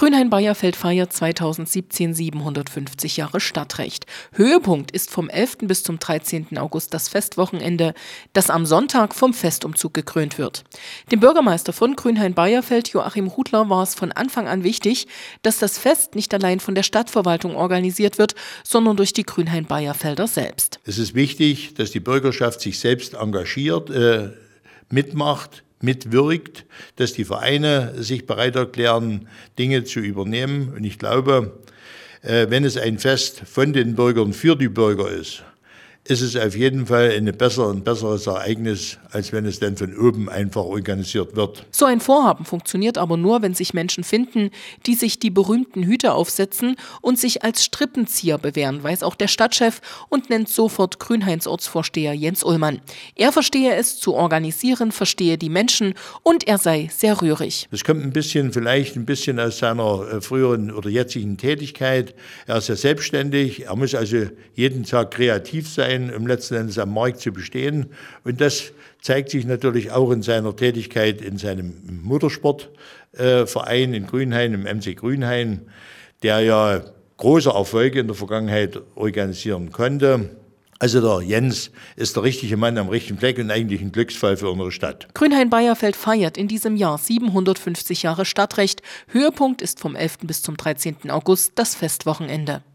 Grünhain-Bayerfeld feiert 2017 750 Jahre Stadtrecht. Höhepunkt ist vom 11. bis zum 13. August das Festwochenende, das am Sonntag vom Festumzug gekrönt wird. Dem Bürgermeister von Grünhain-Bayerfeld, Joachim Hudler, war es von Anfang an wichtig, dass das Fest nicht allein von der Stadtverwaltung organisiert wird, sondern durch die Grünhain-Bayerfelder selbst. Es ist wichtig, dass die Bürgerschaft sich selbst engagiert, mitmacht, mitwirkt, dass die Vereine sich bereit erklären, Dinge zu übernehmen. Und ich glaube, wenn es ein Fest von den Bürgern für die Bürger ist es auf jeden Fall ein besseres Ereignis, als wenn es dann von oben einfach organisiert wird. So ein Vorhaben funktioniert aber nur, wenn sich Menschen finden, die sich die berühmten Hüte aufsetzen und sich als Strippenzieher bewähren, weiß auch der Stadtchef und nennt sofort Grünhains Ortsvorsteher Jens Ullmann. Er verstehe es zu organisieren, verstehe die Menschen und er sei sehr rührig. Das kommt vielleicht ein bisschen aus seiner früheren oder jetzigen Tätigkeit. Er ist ja selbstständig, er muss also jeden Tag kreativ sein, um letzten Endes am Markt zu bestehen. Und das zeigt sich natürlich auch in seiner Tätigkeit in seinem Motorsportverein in Grünhain, im MC Grünhain, der ja große Erfolge in der Vergangenheit organisieren konnte. Also der Jens ist der richtige Mann am richtigen Fleck und eigentlich ein Glücksfall für unsere Stadt. Grünhain-Bayerfeld feiert in diesem Jahr 750 Jahre Stadtrecht. Höhepunkt ist vom 11. bis zum 13. August das Festwochenende.